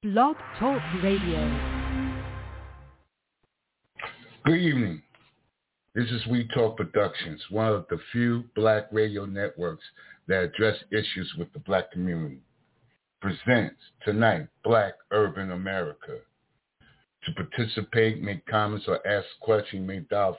Blog Talk Radio. Good evening. This is We Talk Productions, one of the few black radio networks that address issues with the black community. Presents tonight Black Urban America. To participate, make comments or ask questions, you may dial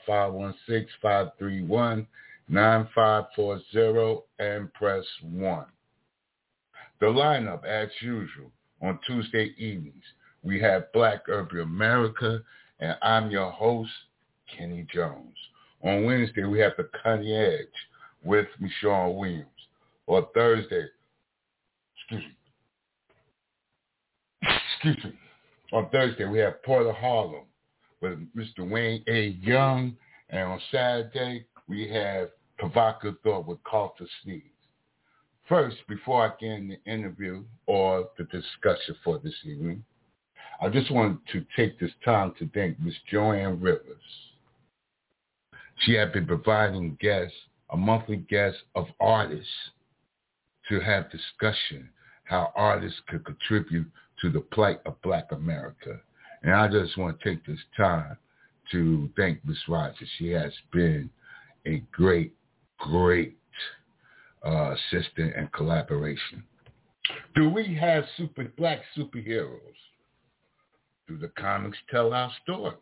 516-531-9540 and press 1. The lineup, as usual, on Tuesday evenings, we have Black Urban America, and I'm your host, Kenny Jones. On Wednesday, we have The Cutting Edge with Michonne Williams. On Thursday, on Thursday, we have Port of Harlem with Mr. Wayne A. Young. And on Saturday, we have Provocateur with Carter Sneeze. First, before I get in the interview or the discussion for this evening, I just wanted to take this time to thank Ms. Joanne Rivers. She had been providing guests, a monthly guest of artists, to have discussion how artists could contribute to the plight of Black America. And I just want to take this time to thank Ms. Rogers. She has been a great assistant and collaboration. Do we have black superheroes? Do the comics tell our stories?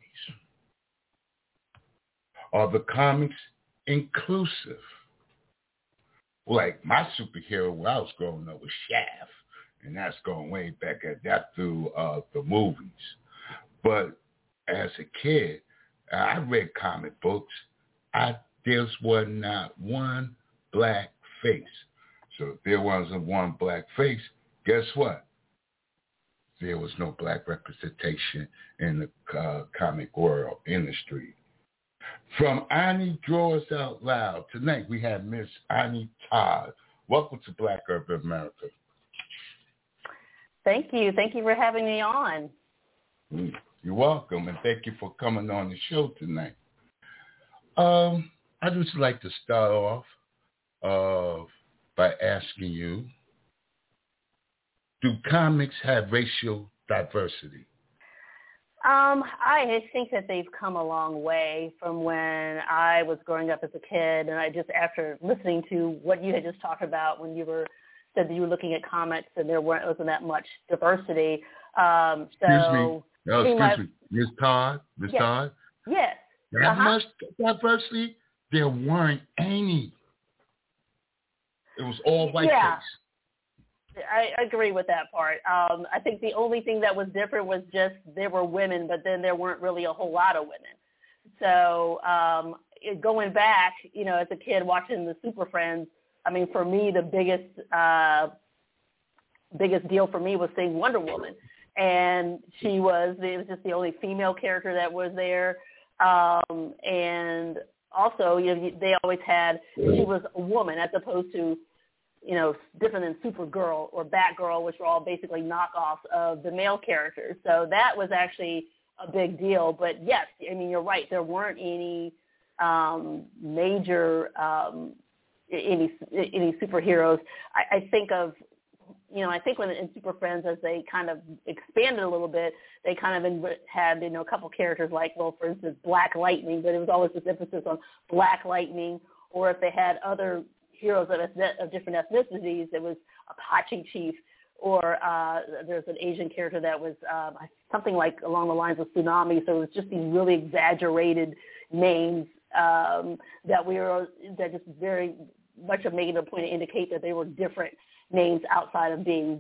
Are the comics inclusive? Like my superhero when I was growing up was Shaft, and that's going way back at that through the movies. But as a kid, I read comic books. There was not one black face. So if there wasn't one black face, guess what? There was no black representation in the comic world industry. From Ani Drawers Out Loud, tonight we have Miss Ani Todd. Welcome to Black Urban America. Thank you. Thank you for having me on. You're welcome, and thank you for coming on the show tonight. I'd just like to start off by asking you, do comics have racial diversity? I think that they've come a long way from when I was growing up as a kid, and after listening to what you had just talked about when you said that you were looking at comics and there wasn't that much diversity. Excuse me, Ms. Todd. Ms. Yes. Todd. Yes. That much diversity? There weren't any. It was all white face. I agree with that part. I think the only thing that was different was just there were women, but then there weren't really a whole lot of women. So going back, as a kid watching the Super Friends, I mean, for me, the biggest deal for me was seeing Wonder Woman. And it was just the only female character that was there. And also, they always had, she was a woman as opposed to, different than Supergirl or Batgirl, which were all basically knockoffs of the male characters. So that was actually a big deal. But yes, I mean, you're right. There weren't any major, any superheroes. I think of, I think when in Super Friends, as they kind of expanded a little bit, they kind of had, a couple characters like, well, for instance, Black Lightning, but it was always this emphasis on Black Lightning, or if they had other heroes of different ethnicities, it was Apache Chief, or there's an Asian character that was something like along the lines of Tsunami. So it was just these really exaggerated names that just very much of making a point to indicate that they were different names outside of being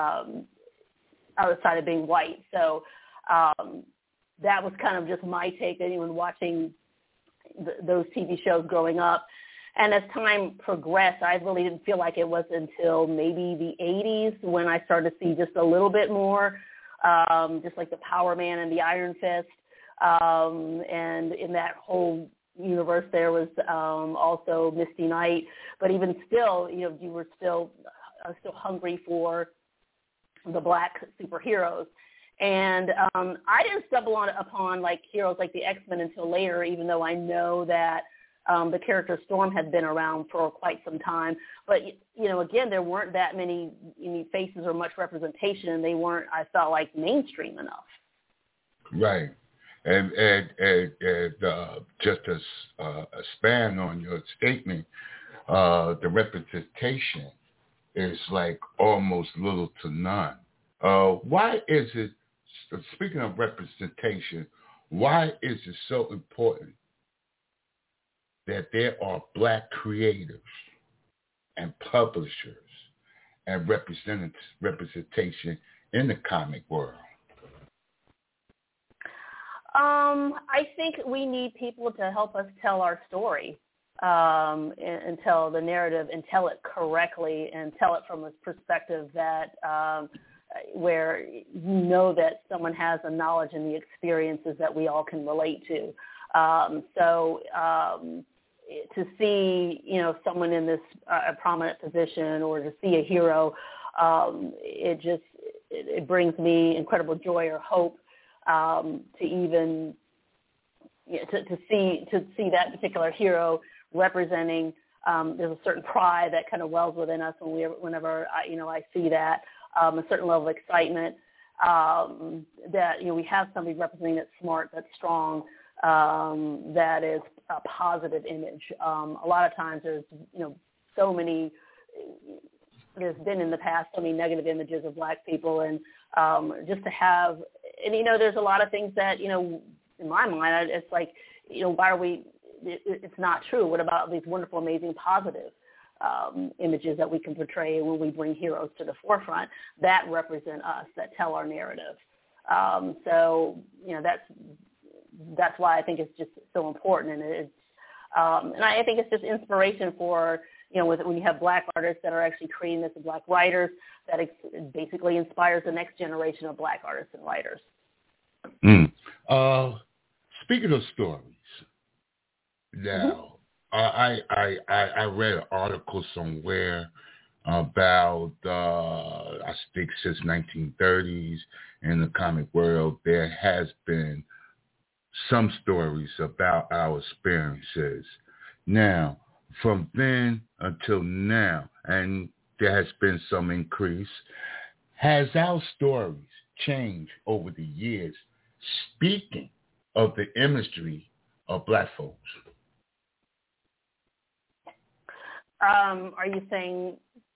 white. So that was kind of just my take. Anyone watching those TV shows growing up. And as time progressed, I really didn't feel like it was until maybe the 80s when I started to see just a little bit more, just like the Power Man and the Iron Fist. And in that whole universe, there was also Misty Knight. But even still, you were still hungry for the black superheroes. And I didn't stumble upon like heroes like the X-Men until later, even though I know that The character Storm had been around for quite some time, but again, there weren't that many faces or much representation, and they weren't, I felt like, mainstream enough. Right, and just to expand on your statement, the representation is like almost little to none. Why is it? Speaking of representation, why is it so important that there are Black creators and publishers and representation in the comic world? I think we need people to help us tell our story and tell the narrative and tell it correctly and tell it from a perspective that where that someone has the knowledge and the experiences that we all can relate to. To see, someone in this a prominent position, or to see a hero, it brings me incredible joy or hope to even to see that particular hero representing. There's a certain pride that kind of wells within us whenever I see that, a certain level of excitement that we have somebody representing that's smart, that's strong, that is a positive image. A lot of times there's there's been in the past so many negative images of Black people, and just to have, and there's a lot of things that in my mind it's like why are we? It's not true. What about these wonderful, amazing, positive images that we can portray when we bring heroes to the forefront that represent us, that tell our narrative? That's why I think it's just so important, and and I think it's just inspiration for when you have Black artists that are actually creating this, and Black writers, that basically inspires the next generation of Black artists and writers. Speaking of stories, now I read an article somewhere about I think since 1930s in the comic world there has been some stories about our experiences. Now, from then until now, and there has been some increase, has our stories changed over the years, speaking of the imagery of Black folks? Are you saying,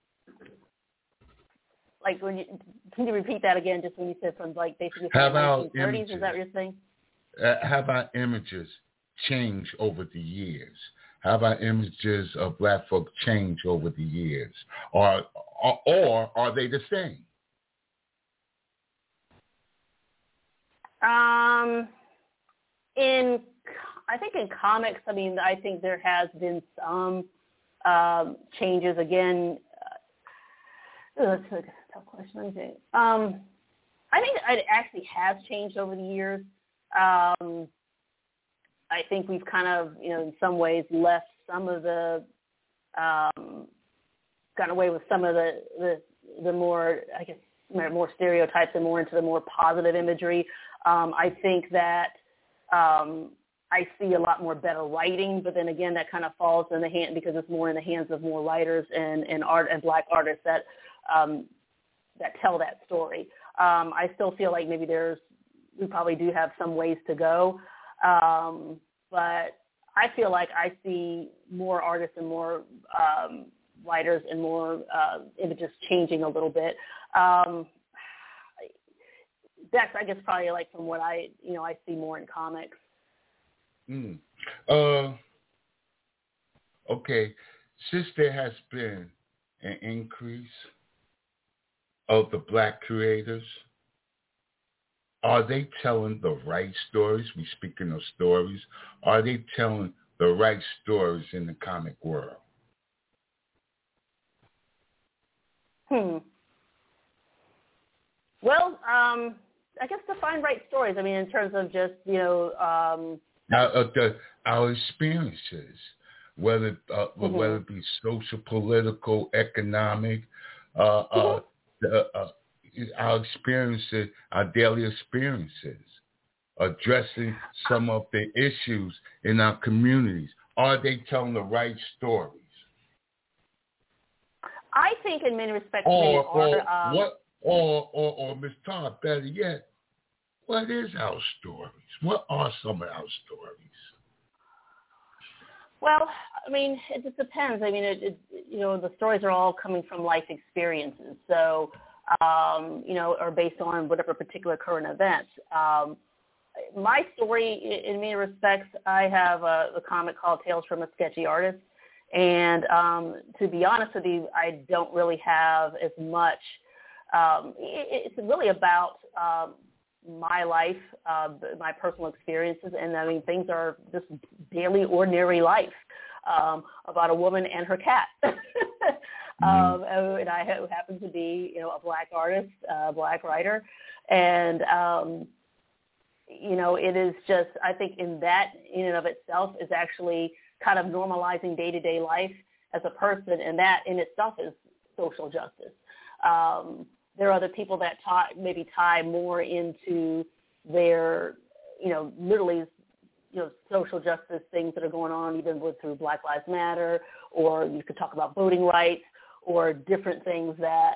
like, can you repeat that again, just when you said from, like, basically from the 1930s, is that what you're saying? Have our images changed over the years? Have our images of Black folk changed over the years? Or are they the same? I think in comics, I think there has been some changes. Again, that's a tough question. Let me think. I think it actually has changed over the years. I think we've kind of, in some ways, left some of the, gotten away with some of the more, I guess, more stereotypes and more into the more positive imagery. I think that I see a lot more better writing, but then again, that kind of falls in the hand because it's more in the hands of more writers and art and Black artists that tell that story. I still feel like maybe we probably do have some ways to go, but I feel like I see more artists and more writers and more images changing a little bit. That's, I guess, probably like from what I see more in comics. Okay. Since there has been an increase of the Black creators, are they telling the right stories? We speaking of stories. Are they telling the right stories in the comic world? Well, I guess define right stories. In terms of just, our experiences, whether it be social, political, economic, our experiences, our daily experiences, addressing some of the issues in our communities. Are they telling the right stories? I think in many respects Or Ms. Todd, better yet, what is our stories? What are some of our stories? Well, I mean, it just depends. I mean, the stories are all coming from life experiences. So, or based on whatever particular current event. My story, in many respects, I have a comic called Tales from a Sketchy Artist. And to be honest with you, I don't really have as much. It's really about my life, my personal experiences, and I mean, things are just daily, ordinary life about a woman and her cat. And I happen to be, a Black artist, Black writer, and it is just, I think, in and of itself is actually kind of normalizing day-to-day life as a person, and that in itself is social justice. There are other people that maybe tie more into their, literally, social justice things that are going on, even through Black Lives Matter, or you could talk about voting rights, or different things that,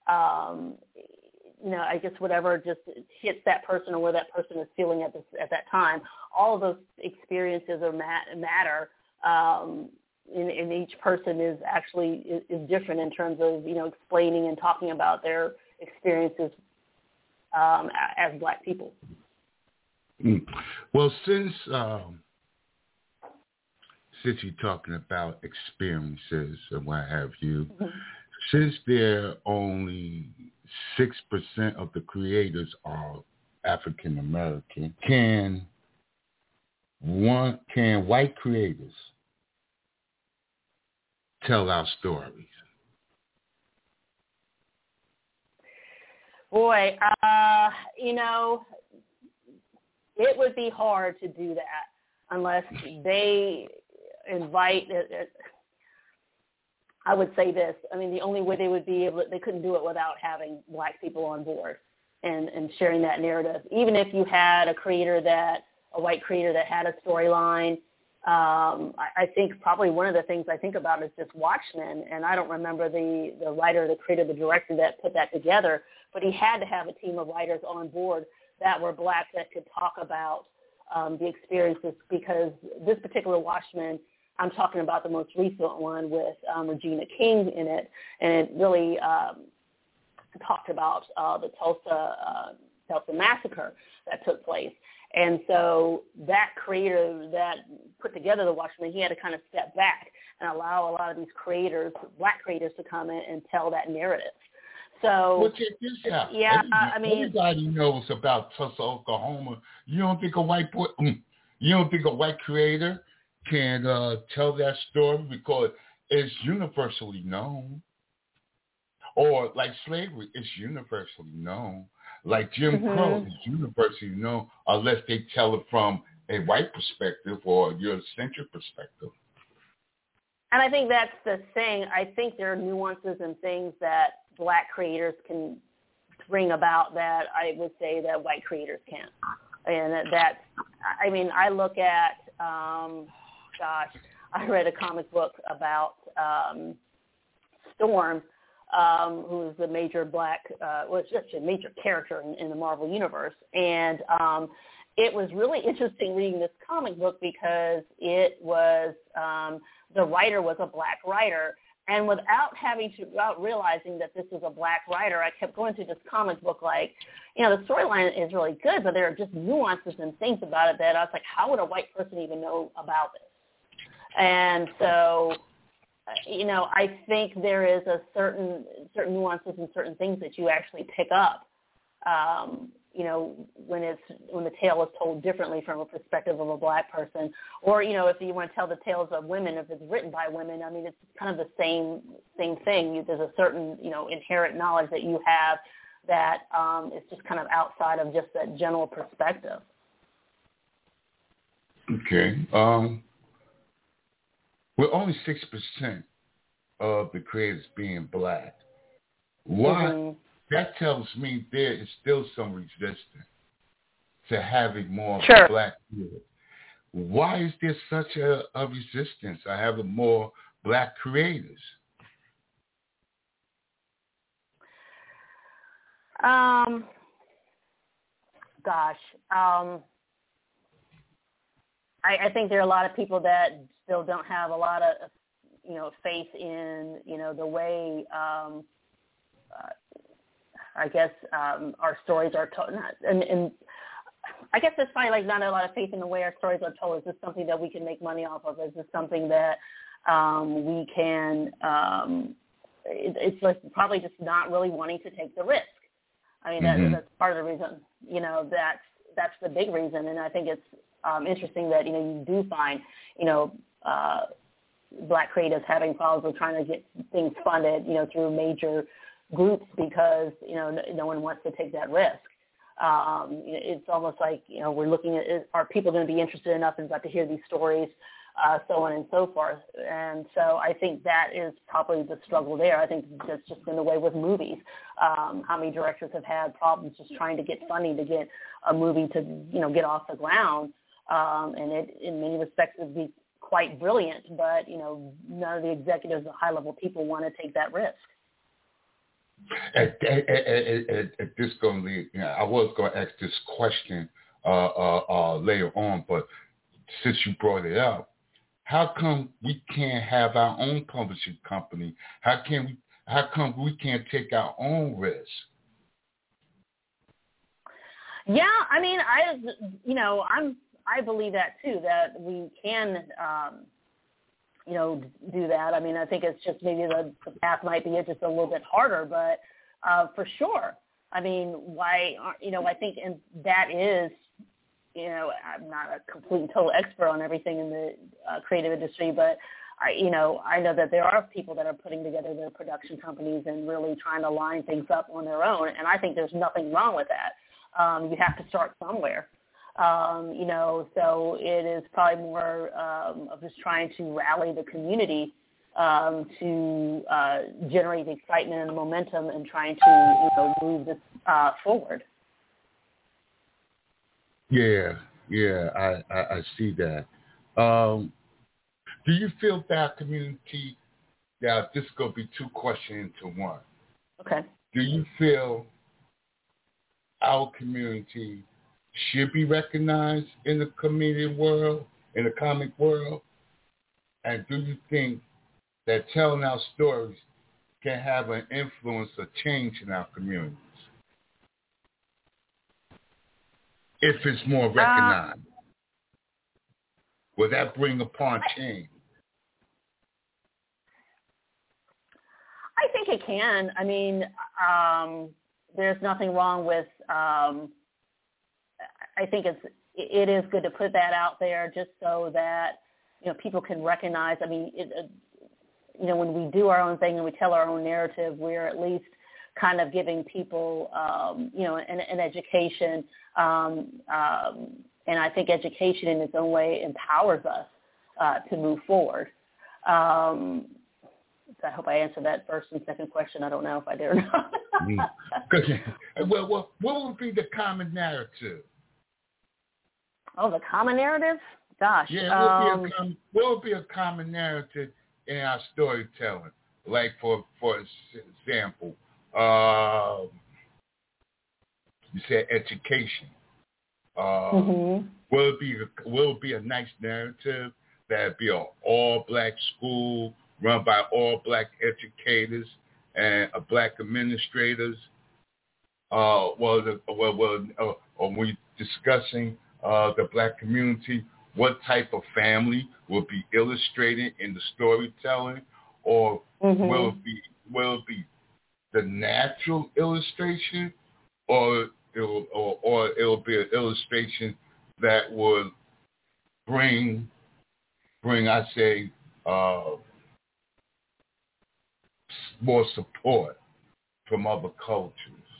I guess whatever just hits that person or where that person is feeling at that time. All of those experiences matter. In each person is actually is different in terms of explaining and talking about their experiences as Black people. Well, since you're talking about experiences and what have you, since there are only 6% of the creators are African American, can white creators tell our stories? Boy, it would be hard to do that unless they invite. I would say this. I mean, the only way they would be able, they couldn't do it without having Black people on board and sharing that narrative. Even if you had a white creator that had a storyline. I think probably one of the things I think about is just Watchmen, and I don't remember the writer, the creator, the director that put that together, but he had to have a team of writers on board that were Black that could talk about the experiences, because this particular Watchmen, I'm talking about the most recent one with Regina King in it, and it really talked about the Tulsa massacre that took place. And so that creator that put together the Watchmen, he had to kind of step back and allow a lot of these creators, Black creators, to come in and tell that narrative. So, everybody knows about Tulsa, Oklahoma. You don't think a white creator can tell that story because it's universally known? Or like slavery, it's universally known. Like Jim Crow is universally known, unless they tell it from a white perspective or Eurocentric perspective. And I think that's the thing. I think there are nuances and things that Black creators can bring about that I would say that white creators can't. And that's, I mean, I look at, I read a comic book about Storm, who is the major Black, just a major character in the Marvel Universe. And it was really interesting reading this comic book because it was, the writer was a Black writer. And without realizing that this was a Black writer, I kept going through this comic book like, the storyline is really good, but there are just nuances and things about it that I was like, how would a white person even know about this? And so, I think there is a certain nuances and certain things that you actually pick up, when the tale is told differently from a perspective of a Black person, or, if you want to tell the tales of women, if it's written by women, I mean, it's kind of the same thing. There's a certain, inherent knowledge that you have that is just kind of outside of just that general perspective. Okay. With only 6% of the creators being Black, why? That tells me there is still some resistance to having more Black creators. why is there such a resistance? I have more black creators. I think there are a lot of people that still don't have a lot of, faith in, the way, I guess, our stories are told. And I guess there's probably not a lot of faith in the way our stories are told. Is this something that we can make money off of? Is this something that we can, it's probably just not really wanting to take the risk. I mean, that's part of the reason, that's the big reason. And I think it's interesting that, you do find, black creatives having problems with trying to get things funded, through major groups because, no one wants to take that risk. It's almost like, we're looking at, are people going to be interested enough and about to hear these stories, so on and so forth. And so I think that is probably the struggle there. I think that's just been the way with movies. How many directors have had problems just trying to get funding to get a movie to, get off the ground. And it, in many respects, would be quite brilliant, but, none of the executives, the high-level people want to take that risk. At this going, I was going to ask this question later on, but since you brought it up, how come we can't have our own publishing company? How come we can't take our own risk? Yeah, I mean, I believe that too, that we can, do that. I mean, I think it's just maybe the path might be just a little bit harder, but for sure. I mean, why, I think, and that is, I'm not a complete and total expert on everything in the creative industry, but I know that there are people that are putting together their production companies and really trying to line things up on their own. And I think there's nothing wrong with that. You have to start somewhere. So it is probably more of just trying to rally the community to generate the excitement and the momentum and trying to move this forward. Yeah, I see that. Do you feel that community? Now, this is going to be two questions into one. Okay. Do you feel our community should be recognized in the comedian world, in the comic world? And do you think that telling our stories can have an influence or change in our communities if it's more recognized? Will that bring upon change? I think it can. I mean, there's nothing wrong with, I think it is good to put that out there just so that, people can recognize, I mean, when we do our own thing and we tell our own narrative, we're at least kind of giving people, an education. And I think education in its own way empowers us to move forward. I hope I answered that first and second question. I don't know if I did or not. Well, what would be the common narrative? Oh, the common narrative? Gosh. Yeah, what would be a common narrative in our storytelling? Like, for example, you said education. Will it be a nice narrative that'd be an all-black school run by all-black educators and black administrators? Or when you're discussing the black community, what type of family will be illustrated in the storytelling, or will it be the natural illustration, or it'll be an illustration that would bring I say more support from other cultures?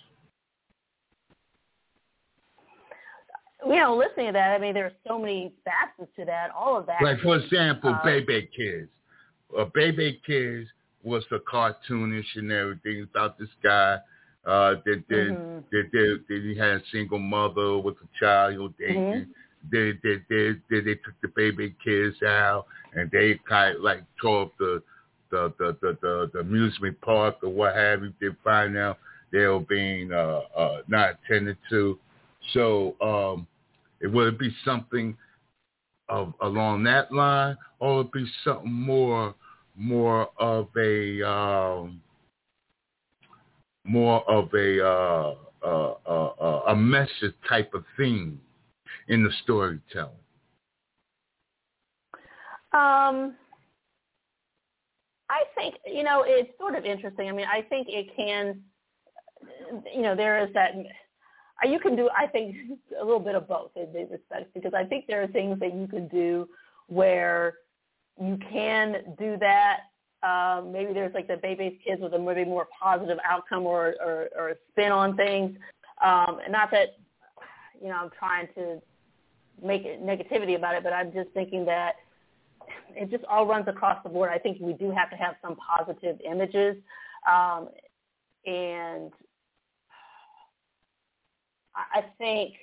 Listening to that, I mean, there are so many facets to that. All of that. Like, for example, Baby Kids. Baby Kids was a cartoonish and everything about this guy that he had a single mother with a child he was dating. they took the baby kids out, and they kind of like tore up the amusement park or what have you. They find out they were being not attended to. So it would be something along that line, or would it be something more of a message type of theme in the storytelling? I think, it's sort of interesting. I mean, I think it can, there is that, you can do, I think, a little bit of both in these respects, because I think there are things that you can do where you can do that. Maybe there's like the Baby's Kids with a maybe more positive outcome or a spin on things. And not that, I'm trying to make negativity about it, but I'm just thinking that it just all runs across the board. I think we do have to have some positive images. And I think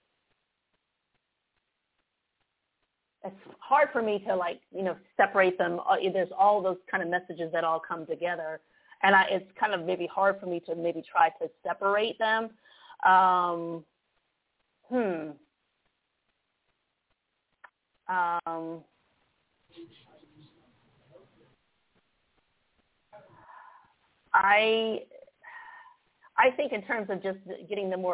it's hard for me to separate them. There's all those kind of messages that all come together. And it's kind of maybe hard for me to maybe try to separate them. I think in terms of just getting the more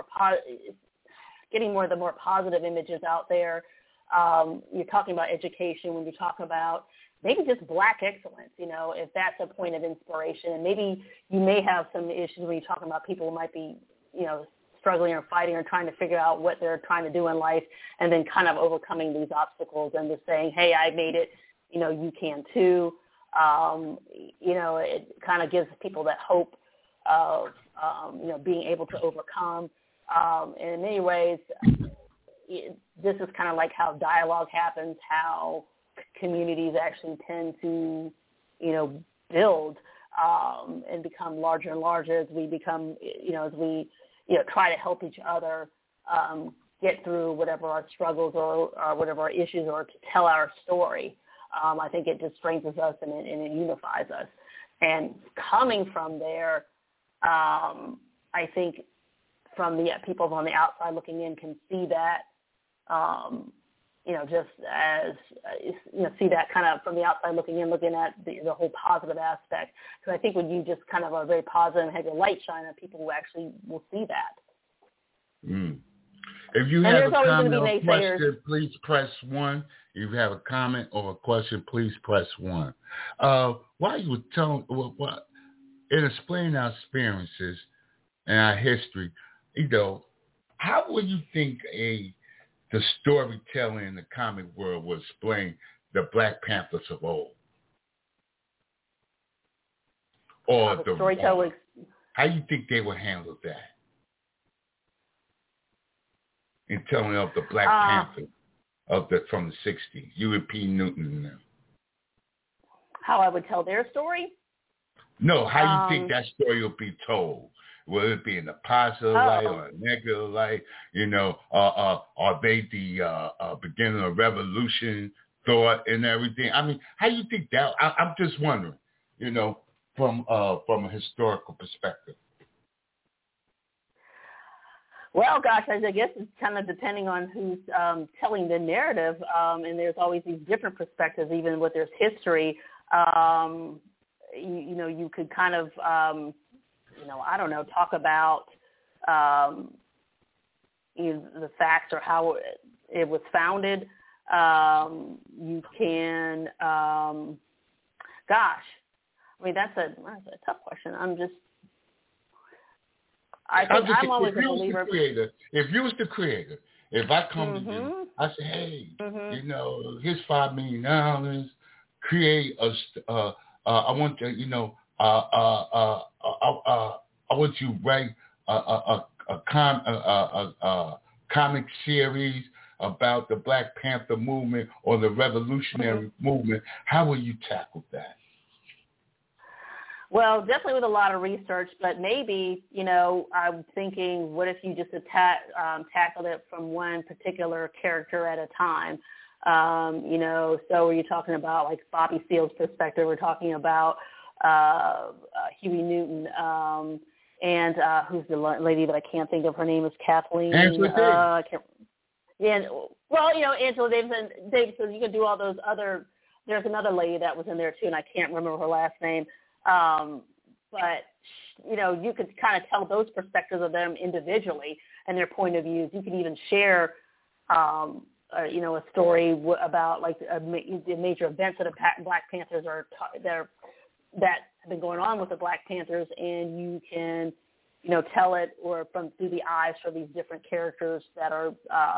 positive images out there. You're talking about education when you talk about maybe just Black excellence, if that's a point of inspiration. And maybe you may have some issues when you're talking about people who might be, struggling or fighting or trying to figure out what they're trying to do in life, and then kind of overcoming these obstacles and just saying, hey, I made it, you can too. It kind of gives people that hope of, being able to overcome. And in many ways, this is kind of like how dialogue happens, how communities actually tend to, build and become larger and larger as we become, as we, try to help each other get through whatever our struggles or whatever our issues are, to tell our story. I think it just strengthens us and it unifies us. And coming from there, I think from the people on the outside looking in can see that, just as, see that kind of from the outside looking in, looking at the whole positive aspect. Because I think when you just kind of are very positive and have your light shine on, people who actually will see that. Mm. If you have a comment or question, please press 1. If you have a comment or a question, please press 1. While you were telling, in explaining our experiences and our history, how would you think the storytelling in the comic world will explain the Black Panthers of old? Or the storytelling. How do you think they would handle that? In telling of the Black Panthers from the 60s, U.P. Newton and them. How I would tell their story? No, how you think that story will be told? Will it be in a positive light or a negative light? Are they the beginning of revolution thought and everything? I mean, how do you think that? I'm just wondering, from a historical perspective. Well, gosh, I guess it's kind of depending on who's telling the narrative, and there's always these different perspectives, even with there's history. You could kind of, I don't know, talk about the facts or how it was founded. You can, that's a tough question. I'm always a believer. If you was the creator, if I come to you, I say, hey, here's $5 million. Create I want to, I want you to write a comic series about the Black Panther movement or the revolutionary movement. How will you tackle that? Well, definitely with a lot of research, but maybe, I'm thinking, what if you just tackled it from one particular character at a time? So are you talking about like Bobby Seale's perspective? We're talking about Huey Newton, and who's the lady that I can't think of? Her name is Kathleen. Angela Davis. Angela Davis, you can do all those other. There's another lady that was in there too, and I can't remember her last name. But you could kind of tell those perspectives of them individually and their point of views. You can even share, a story about like the major events that the Black Panthers that have been going on with the Black Panthers, and you can, tell it through the eyes for these different characters that are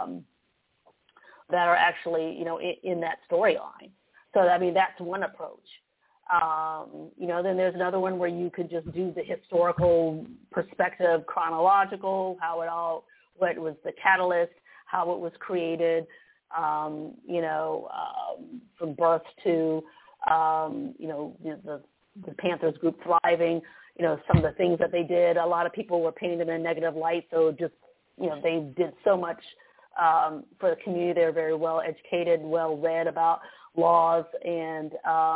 actually, in that storyline. So, that's one approach. Then there's another one where you could just do the historical perspective, chronological, what was the catalyst, how it was created, from birth to, the Panthers group thriving, some of the things that they did. A lot of people were painting them in a negative light, so just, they did so much for the community. They were very well educated, well read about laws, and,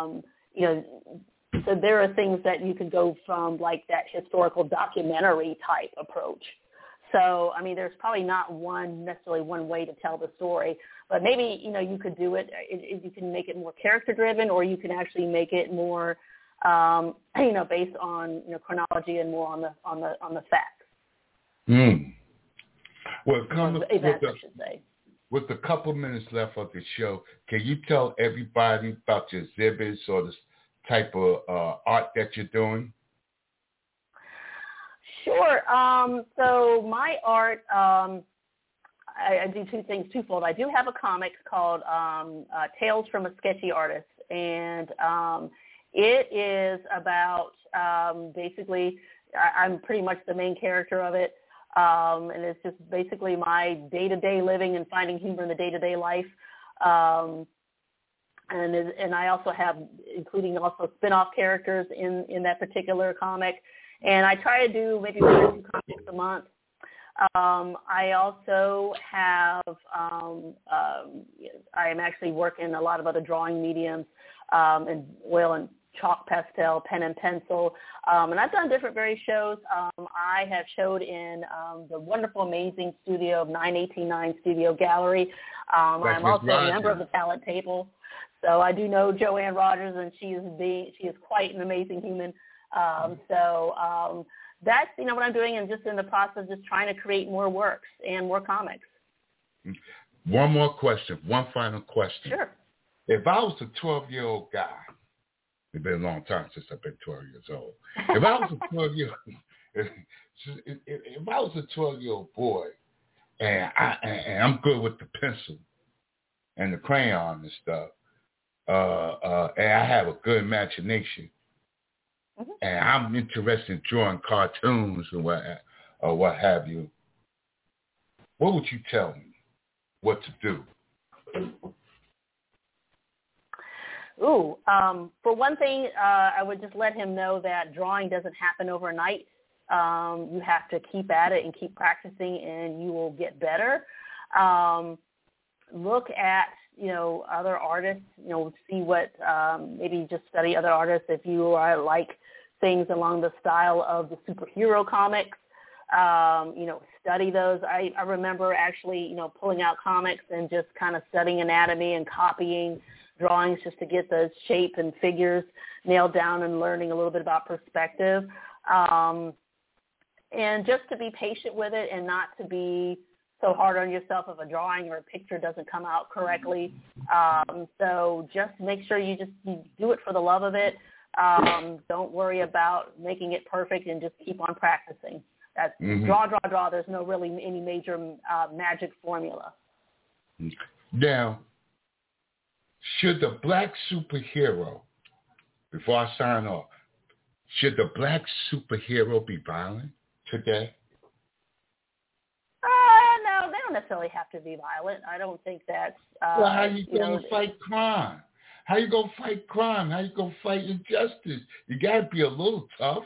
so there are things that you could go from like that historical documentary type approach. So, there's probably not necessarily one way to tell the story, but maybe, you could do it. You can make it more character driven, or you can actually make it more, based on, chronology and more on the facts. Well, events, I should say. With a couple minutes left of the show, can you tell everybody about your exhibits or the type of art that you're doing? Sure. So my art, I do two things twofold. I do have a comic called Tales from a Sketchy Artist, and it is about basically, I'm pretty much the main character of it. And it's just basically my day-to-day living and finding humor in the day-to-day life. And I also have, including also spin-off characters in that particular comic. And I try to do maybe 1 or 2 comics a month. I also have, I am actually working a lot of other drawing mediums, and oil and chalk pastel, pen and pencil. And I've done different various shows. I have showed in the wonderful, amazing studio of 9889 Studio Gallery. I'm also a member of the Talent Table. So I do know Joanne Rogers, and she is quite an amazing human. That's, what I'm doing, and just in the process of just trying to create more works and more comics. One more question, one final question. Sure. If I was a 12-year-old guy, it's been a long time since I've been 12 years old. If I was a 12-year-old boy, and I'm good with the pencil and the crayon and stuff, and I have a good imagination, and I'm interested in drawing cartoons or what have you, what would you tell me what to do? For one thing, I would just let him know that drawing doesn't happen overnight. You have to keep at it and keep practicing, and you will get better. Look at, other artists, see what, maybe just study other artists if you like things along the style of the superhero comics. Study those. I remember actually, pulling out comics and just kind of studying anatomy and copying drawings just to get the shape and figures nailed down and learning a little bit about perspective. And just to be patient with it and not to be so hard on yourself if a drawing or a picture doesn't come out correctly. So just make sure you do it for the love of it. Don't worry about making it perfect, and just keep on practicing. That's draw. There's no really any major magic formula. Now, should the black superhero, before I sign off, should the black superhero be violent today? No, they don't necessarily have to be violent. I don't think that's... Well, how are you going to fight crime? How you gonna fight crime? How you gonna fight injustice? You gotta be a little tough.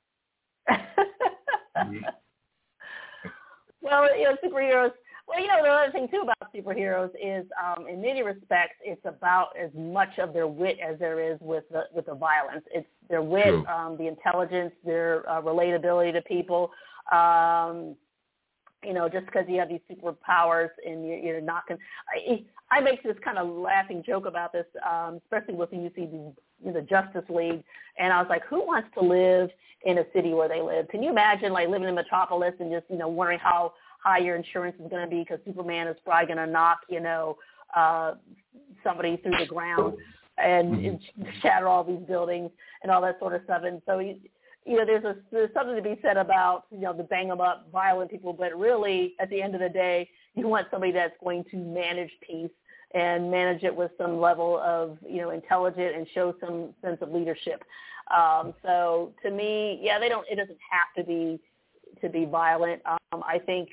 Well, superheroes. Well, the other thing too about superheroes is, in many respects, it's about as much of their wit as there is with the violence. It's their wit, the intelligence, their relatability to people. Just because you have these superpowers and you're not going. I make this kind of laughing joke about this, especially when you see the Justice League, and I was like, who wants to live in a city where they live? Can you imagine living in Metropolis and just wondering how high your insurance is going to be because Superman is probably going to knock somebody through the ground and shatter all these buildings and all that sort of stuff. And so there's something to be said about the bang 'em up violent people, but really at the end of the day, you want somebody that's going to manage peace and manage it with some level of intelligent and show some sense of leadership. So to me, it doesn't have to be violent. I think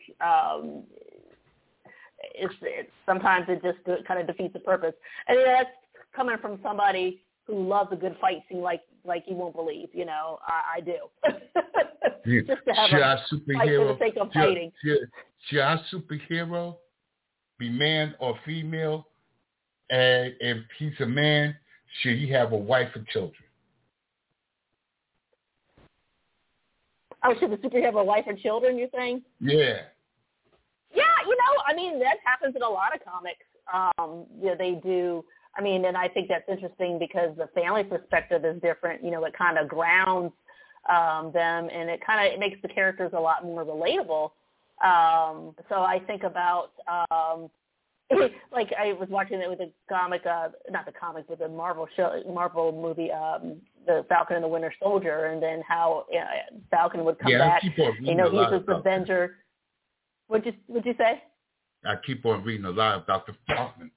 sometimes it just kind of defeats the purpose, and that's coming from somebody who loves a good fight scene like you won't believe. I do. Just to have a fight for the sake of fighting. Should our superhero be man or female? And if he's a man, should he have a wife and children? Oh, should the superhero have a wife and children, you're saying? Yeah. Yeah, that happens in a lot of comics. They do. And I think that's interesting because the family perspective is different. It kind of grounds them, and it makes the characters a lot more relatable. So I think about, I was watching it with a comic, not the comic, but the Marvel movie, the Falcon and the Winter Soldier, and then how Falcon would come back. He's this Avenger. What'd you say? I keep on reading a lot about the Falcon.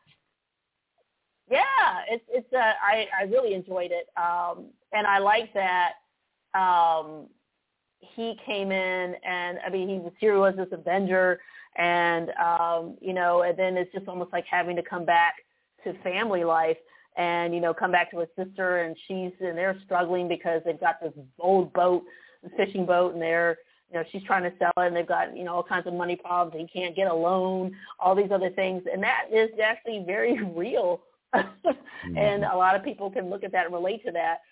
Yeah, I really enjoyed it, and I like that he came in, and he was this Avenger, and and then it's just almost like having to come back to family life, and come back to his sister, and they're struggling because they've got this old boat, this fishing boat, and they're she's trying to sell it, and they've got all kinds of money problems. He can't get a loan, all these other things, and that is actually very real. And a lot of people can look at that and relate to that.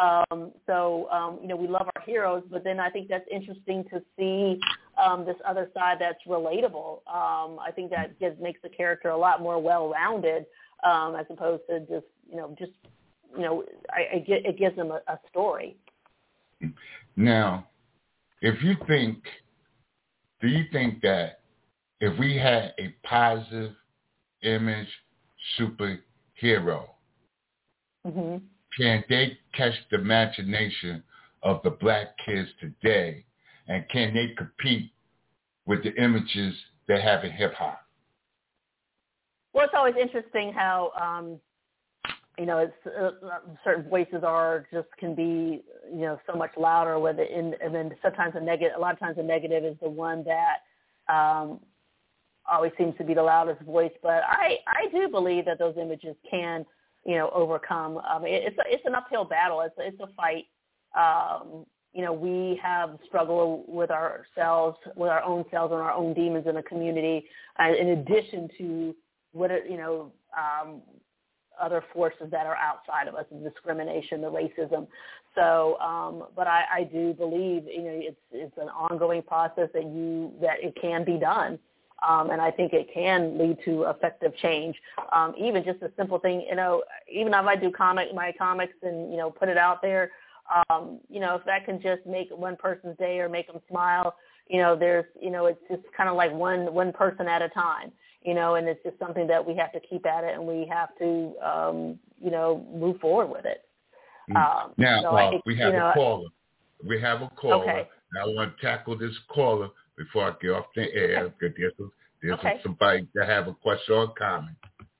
We love our heroes, but then I think that's interesting to see this other side that's relatable. I think that makes the character a lot more well-rounded, as opposed to it gives them a story. Now, do you think that if we had a positive image superhero, can they catch the imagination of the black kids today, and can they compete with the images they have in hip hop? Well, it's always interesting how it's certain voices can be so much louder with it, and then sometimes a lot of times the negative is the one that always seems to be the loudest voice. But I do believe that those images can overcome. It's an uphill battle. It's a fight. We have struggled with ourselves, with our own selves and our own demons in the community, in addition to other forces that are outside of us, the discrimination, the racism. So, but I do believe it's an ongoing process that it can be done. And I think it can lead to effective change. Even just a simple thing, even if I do my comics and, put it out there, if that can just make one person's day or make them smile, it's just kind of like one person at a time, and it's just something that we have to keep at it, and we have to, move forward with it. We have a caller. We have a caller. Okay. Now I want to tackle this caller before I get off the air. There's somebody that have a question or comment.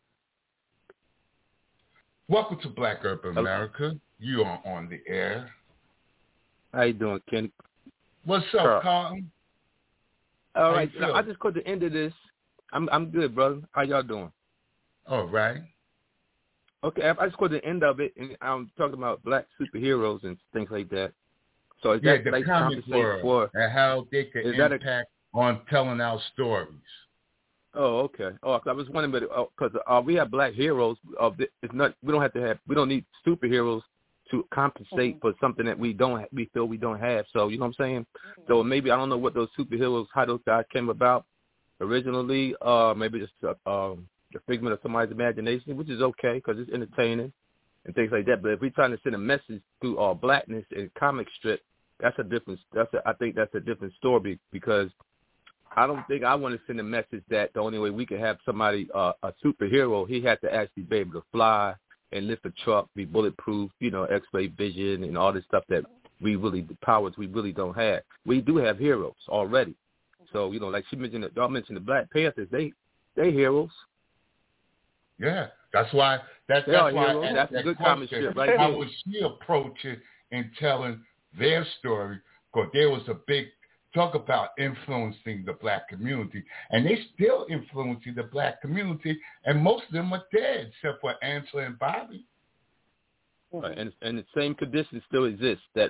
Welcome to Black Urban America. You are on the air. How you doing, Ken? What's up, Carlton? All right. I just caught the end of this. I'm good, brother. How y'all doing? All right. Okay, I just caught the end of it, and I'm talking about black superheroes and things like that. So is that the like comic world for and how they can impact on telling our stories? Oh, okay. Oh, I was wondering, because we have black heroes. It's not. We don't need superheroes to compensate for something that we feel we don't have. So you know what I'm saying? So maybe I don't know what those superheroes, how those guys came about originally. Maybe just a figment of somebody's imagination, which is okay because it's entertaining and things like that. But if we're trying to send a message through our blackness in comic strip, I think that's a different story, because I don't think I want to send a message that the only way we can have somebody, a superhero, he had to actually be able to fly and lift a truck, be bulletproof, X-ray vision and all this stuff that the powers we really don't have. We do have heroes already. So, like y'all mentioned the Black Panthers, they heroes. Yeah, that's why. That's why. That's a good comic strip, right? How would she approach it in telling their story? Because there was a big talk about influencing the black community, and they still influencing the black community, and most of them are dead, except for Angela and Bobby. Right, and the same conditions still exist that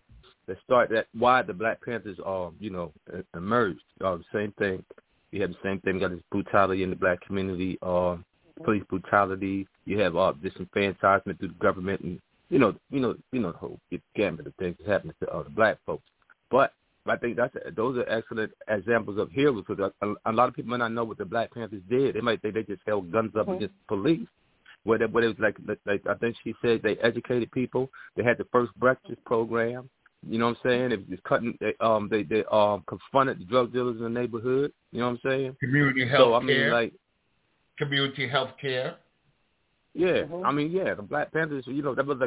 why the Black Panthers emerged. The same thing. You have the same thing. You got this brutality in the black community, police brutality. You have disenfranchisement through the government, and the whole gamut of things that's happening to the black folks. But I think those are excellent examples of heroes, because a lot of people might not know what the Black Panthers did. They might think they just held guns up against the police. What it was like I think she said they educated people. They had the first breakfast program. You know what I'm saying? It was cutting. They confronted the drug dealers in the neighborhood. You know what I'm saying? Community health care. Community health care. Yeah, the Black Panthers. That was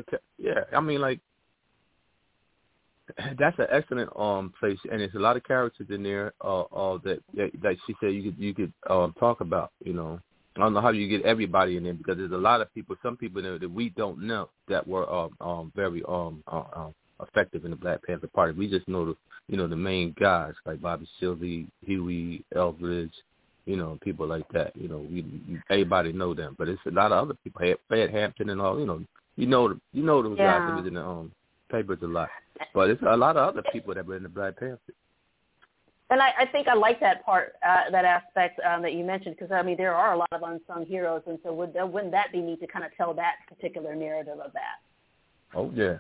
that's an excellent place, and there's a lot of characters in there that she said you could talk about. I don't know how you get everybody in there, because there's a lot of people, some people in there that we don't know that were very effective in the Black Panther Party. We just know the main guys like Bobby Seale, Huey, Eldridge, people like that. Everybody know them, but it's a lot of other people. Fred Hampton and all. Those guys that was in the papers a lot. But it's a lot of other people that were in the Black Panthers. And I think I like that part, that aspect that you mentioned, because, there are a lot of unsung heroes, and so wouldn't that be neat to kind of tell that particular narrative of that? Oh, yeah.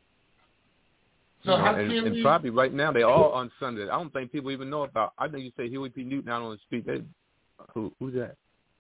So and probably right now they're all unsung. I don't think people even know about. I think you say Huey P. Newton out on the street. Who's that?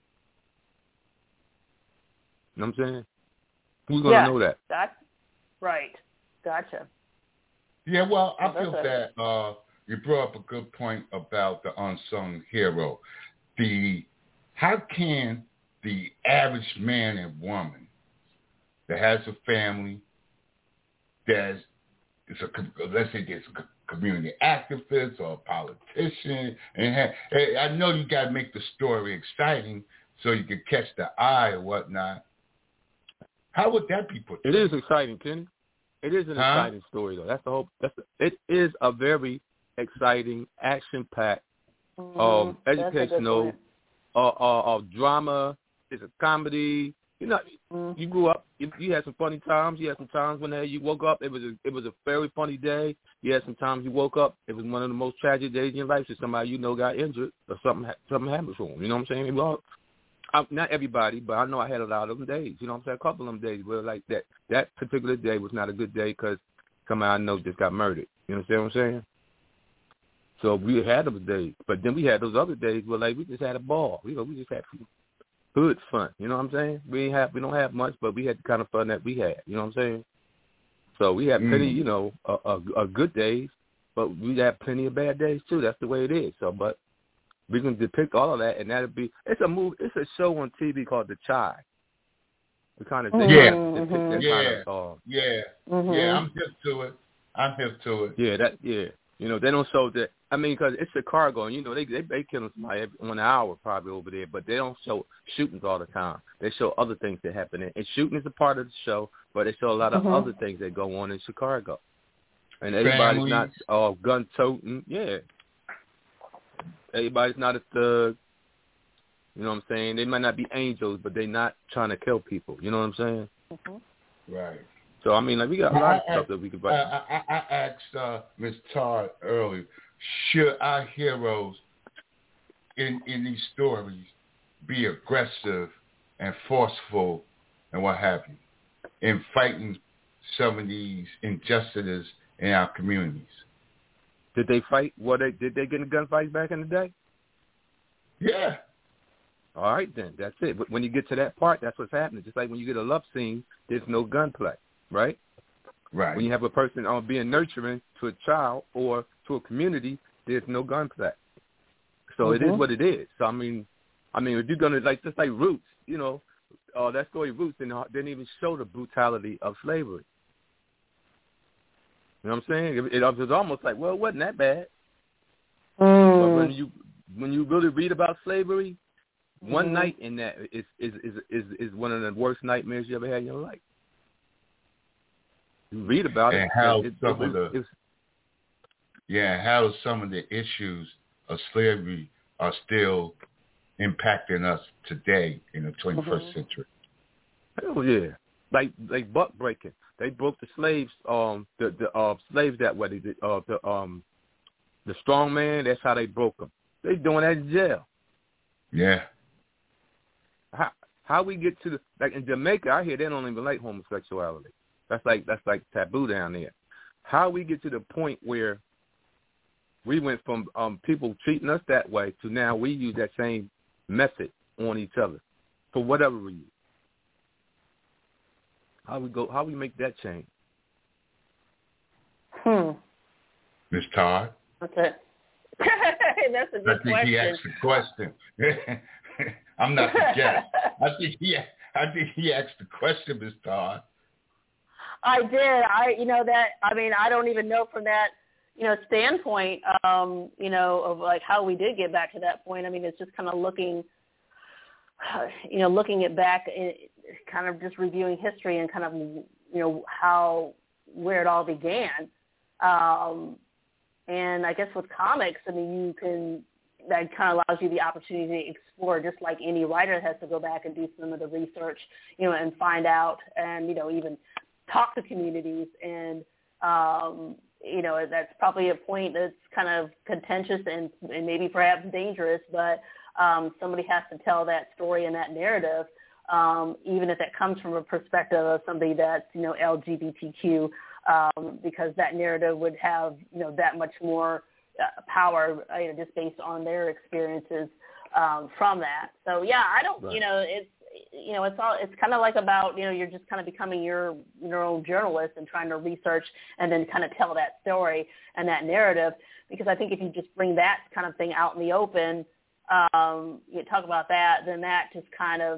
You know what I'm saying? Who's going to know that? That's right. Gotcha. Yeah, well, I feel that you brought up a good point about the unsung hero. How can the average man and woman that has a family, let's say there's a community activist or a politician, and I know you got to make the story exciting so you can catch the eye or whatnot. How would that be portrayed? It is exciting, Kenny. It is an exciting story, though. That's the whole. It is a very exciting, action-packed, educational, drama. It's a comedy. You grew up. You had some funny times. You had some times when you woke up. It was a very funny day. You had some times you woke up. It was one of the most tragic days in your life. So somebody got injured or something happened to them. You know what I'm saying? Not everybody, but I know I had a lot of them days. You know what I'm saying? A couple of them days where like that particular day was not a good day because somebody I know just got murdered. You understand what I'm saying? So we had those days, but then we had those other days where like we just had a ball. We just had hood fun. You know what I'm saying? We don't have much, but we had the kind of fun that we had. You know what I'm saying? So we had plenty, a good days, but we had plenty of bad days too. That's the way it is. So, but we can depict all of that, and it's a show on TV called The Chi. We kind of depict that kind of. I'm hip to it. Yeah, they don't show that. I mean, because it's Chicago, and they kill somebody every 1 hour probably over there, but they don't show shootings all the time. They show other things that happen, and shooting is a part of the show, but they show a lot of other things that go on in Chicago, and everybody's not gun toting. Yeah. Everybody's not a thug. You know what I'm saying? They might not be angels, but they're not trying to kill people. You know what I'm saying? Mm-hmm. Right. So, I mean, like, we got a lot of stuff that we could write. I asked Ms. Todd earlier, should our heroes in these stories be aggressive and forceful and what have you in fighting some of these injustices in our communities? Did they fight? Did they get in a gunfight back in the day? Yeah. All right, then. That's it. But when you get to that part, that's what's happening. Just like when you get a love scene, there's no gunplay, right? Right. When you have a person being nurturing to a child or to a community, there's no gunplay. So it is what it is. So, I mean, if you're going to, like, just like Roots, you know, that story Roots didn't even show the brutality of slavery. You know what I'm saying? It was almost like, well, it wasn't that bad. But when you really read about slavery, one night in that is one of the worst nightmares you ever had in your life. You read about and it. How some of the issues of slavery are still impacting us today in the 21st century. Hell yeah. Like buck breaking. They broke the slaves, the slaves that way. The strong man, that's how they broke them. They doing that in jail. Yeah. How we get to like in Jamaica, I hear they don't even like homosexuality. That's like taboo down there. How we get to the point where we went from people treating us that way to now we use that same method on each other for whatever reason. How we make that change? Ms. Todd? Okay. That's a good question. I think he asked the question. I'm not the guest. I think he asked the question, Ms. Todd. I did. I don't even know from that, standpoint, of like how we did get back to that point. I mean, it's just kind of looking it back, kind of just reviewing history and kind of, where it all began. And I guess with comics, I mean, that kind of allows you the opportunity to explore, just like any writer has to go back and do some of the research, and find out and, even talk to communities. And, that's probably a point that's kind of contentious and maybe perhaps dangerous, but somebody has to tell that story and that narrative, even if that comes from a perspective of somebody that's, LGBTQ, because that narrative would have, that much more power, just based on their experiences from that. So, yeah, I don't, right. It's kind of like about, you're just kind of becoming your own journalist and trying to research and then kind of tell that story and that narrative, because I think if you just bring that kind of thing out in the open, you talk about that, then that just kind of,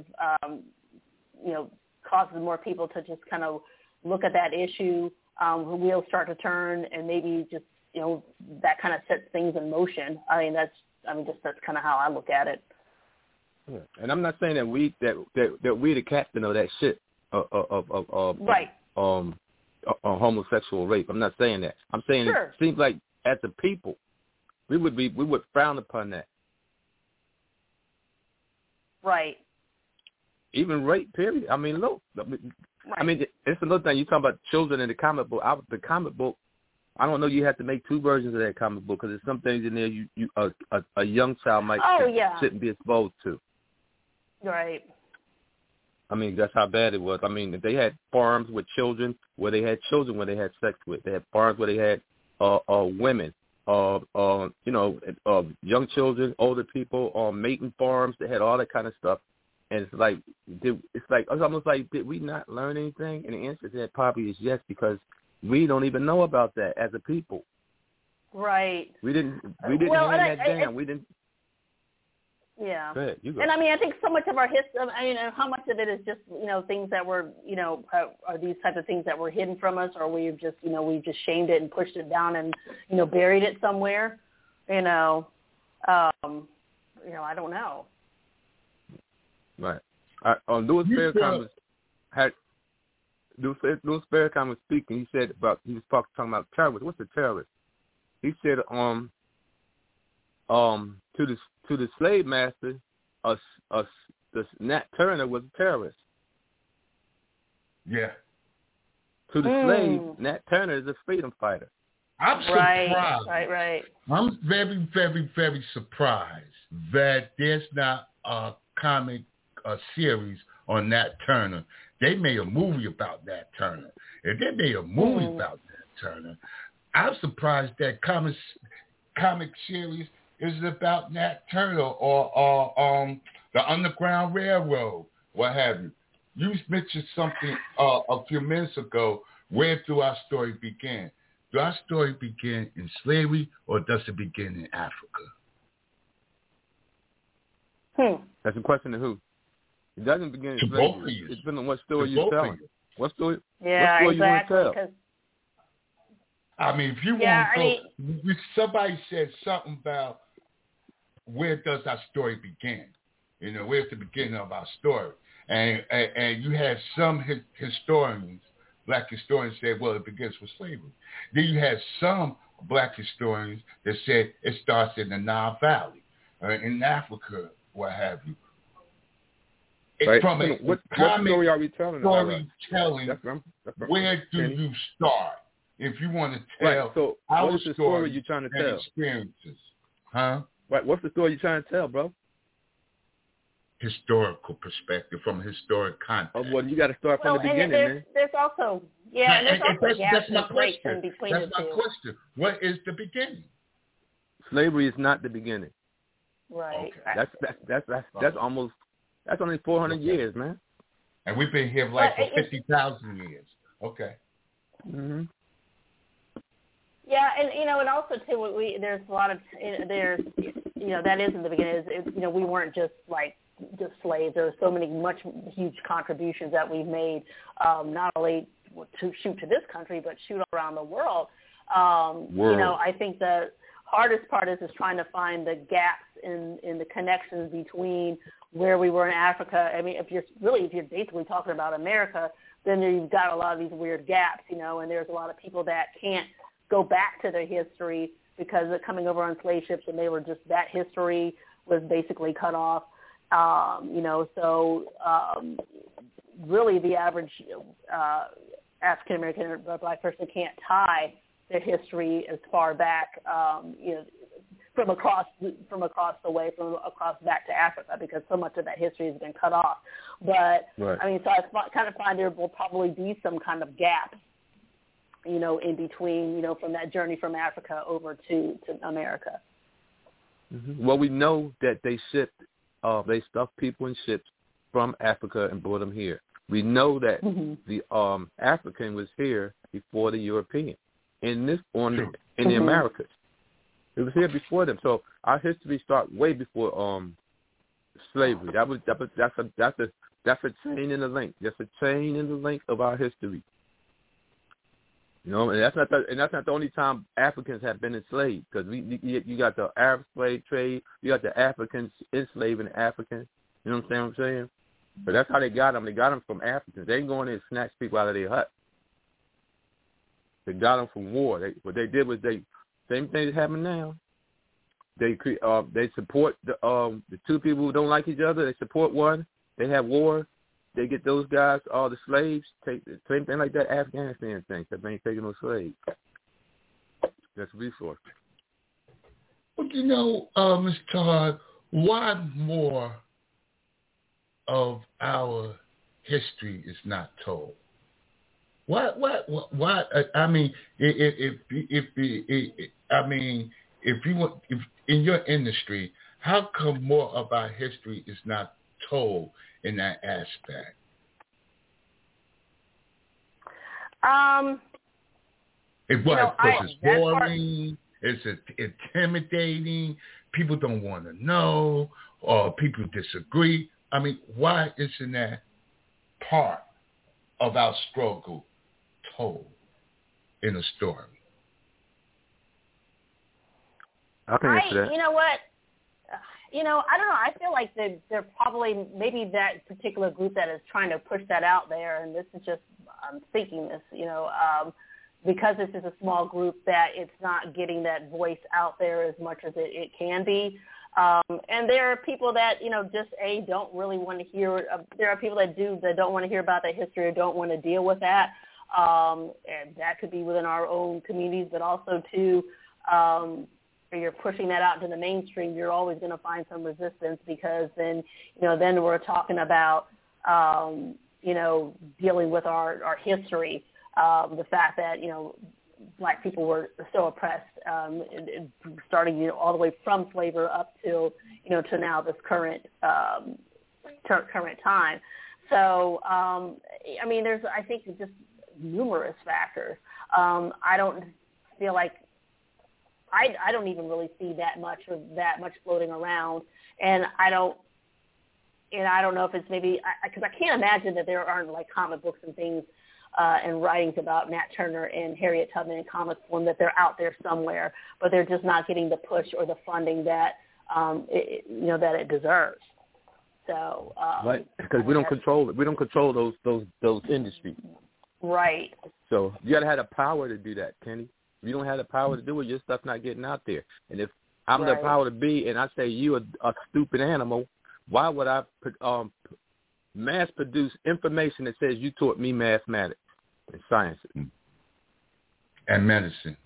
causes more people to just kind of look at that issue, wheels start to turn, and maybe just, that kind of sets things in motion. That's kind of how I look at it. Yeah. And I'm not saying that we the captain of that shit of right. Homosexual rape. I'm not saying that. I'm saying sure. It seems like as a people, we would frown upon that. Right. Even rape, period. I mean, look. Right. I mean, it's another thing. You talking about children in the comic book. The comic book, I don't know. You have to make two versions of that comic book because there's some things in there a young child might shouldn't be exposed to. Right. I mean, that's how bad it was. I mean, they had farms with children where they had children where they had sex with. They had farms where they had women, young children, older people, mating farms. They had all that kind of stuff. And it's almost like, did we not learn anything? And the answer to that probably is yes, because we don't even know about that as a people. Right. We didn't hand that down. We didn't. Yeah. Go ahead, you go. And I mean, I think so much of our history, how much of it is just, things that were, are these types of things that were hidden from us, or we've just shamed it and pushed it down and, buried it somewhere, I don't know. Right. Louis Farrakhan was speaking. He said he was talking about terrorists. What's a terrorist? He said to the slave master, Nat Turner was a terrorist. Yeah. To the slave, Nat Turner is a freedom fighter. I'm surprised. Right. I'm very, very, very surprised that there's not a comic series on Nat Turner. They made a movie about Nat Turner. If they made a movie about Nat Turner, I'm surprised that comic series is about Nat Turner or the Underground Railroad, what have you. You mentioned something a few minutes ago. Where do our story begin? Do our story begin in slavery or does it begin in Africa? That's a question to who? It doesn't begin in to slavery. Both of you. It depends on what story you're telling. What story? Yeah, what story exactly. You want to tell? I mean, if you want to go, somebody said something about where does our story begin? You know, where's the beginning of our story? And you had some historians, black historians, say, well, it begins with slavery. Then you had some black historians that said it starts in the Nile Valley, in Africa, what have you. Right. From what story are we telling? Storytelling, where do you start? If you want to tell so our what is the story you're trying to tell? Experiences. Huh? Right. What's the story you're trying to tell, bro? Historical perspective, from historic context. Oh, well, you got to start from the beginning, man. There's also, there's also gaps and breaks in between the two. That's my question. What is the beginning? Slavery is not the beginning. Right. Okay. That's almost, that's only 400 years, man. And we've been here for 50,000 years. Okay. Mm-hmm. Yeah, and also too, there's a lot of that is in the beginning. We weren't just slaves. There were so many huge contributions that we've made, not only to shoot to this country, but shoot around the world. I think the hardest part is trying to find the gaps in the connections between where we were in Africa. I mean, if you're basically talking about America, then you've got a lot of these weird gaps, and there's a lot of people that can't go back to their history because they're coming over on slave ships and they were just, that history was basically cut off. Really the average African-American or black person can't tie their history as far back, from across the way, from across back to Africa, because so much of that history has been cut off. But, right. I mean, so I kind of find there will probably be some kind of gap, in between, from that journey from Africa over to America. Mm-hmm. Well, we know that they stuffed people in ships from Africa and brought them here. We know that the African was here before the European in the Americas. It was here before them. So our history starts way before slavery. That's a chain in the link. That's a chain in the link of our history. And that's not the only time Africans have been enslaved, because you got the Arab slave trade, you got the Africans enslaving Africans. You know what I'm saying? But that's how they got them. They got them from Africans. They didn't go in there and snatch people out of their hut. They got them from war. What they did was same thing that happened now. They support the two people who don't like each other. They support one. They have war. They get those guys, all the slaves, take the same thing like that Afghanistan thing, that they ain't taking no slaves. That's a resource. Well, Mr. Todd, why more of our history is not told? Why? I mean, if in your industry, how come more of our history is not told in that aspect? Because it's boring, it's intimidating, people don't want to know, or people disagree. I mean, why isn't that part of our struggle told in a story? I can answer that. You know what? I don't know. I feel like they're probably, maybe that particular group that is trying to push that out there, and this is just, I'm thinking this, because this is a small group, that it's not getting that voice out there as much as it can be. And there are people that, just don't really want to hear. There are people that don't want to hear about that history or don't want to deal with that. And that could be within our own communities, but also too, if you're pushing that out to the mainstream, you're always going to find some resistance because then we're talking about, dealing with our history, the fact that, Black people were so oppressed, starting, all the way from slavery up till, to now this current time. So, there's, I think, just numerous factors. I don't feel like, I don't even really see that much floating around, and I don't know if it's maybe, because I can't imagine that there aren't like comic books and things and writings about Nat Turner and Harriet Tubman in comic form, that they're out there somewhere, but they're just not getting the push or the funding that that it deserves. So right, because we don't control it. We don't control those industries. Right. So you got to have the power to do that, Kenny. If you don't have the power to do it, your stuff's not getting out there. And if I'm the power to be, and I say you a stupid animal, why would I mass produce information that says you taught me mathematics and sciences and medicine?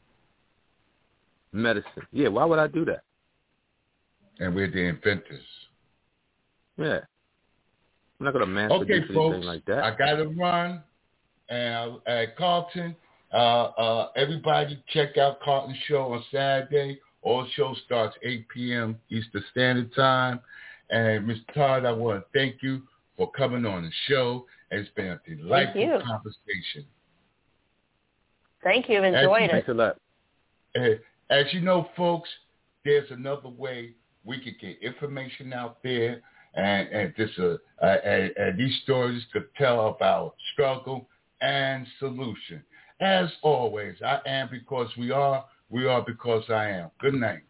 Yeah, why would I do that? And we're the inventors. Yeah, I'm not gonna mass produce anything like that. I gotta run. And Carlton, everybody check out Carlton's show on Saturday. All show starts 8 p.m. Eastern Standard Time. And Mr. Todd, I want to thank you for coming on the show. It's been a delightful conversation. Thank you. Enjoyed it. Thanks a lot. As you know, folks, there's another way we could get information out there, and these stories could tell about struggle and solution. As always, I am because we are because I am. Good night.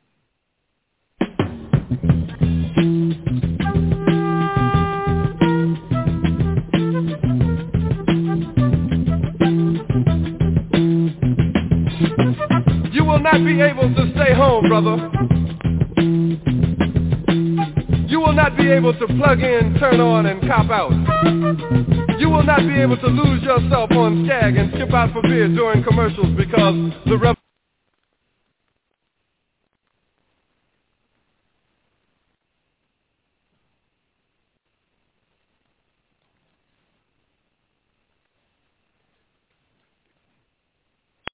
You will not be able to stay home, brother. You will not be able to plug in, turn on, and cop out. You will not be able to lose yourself on Skag and skip out for beer during commercials because the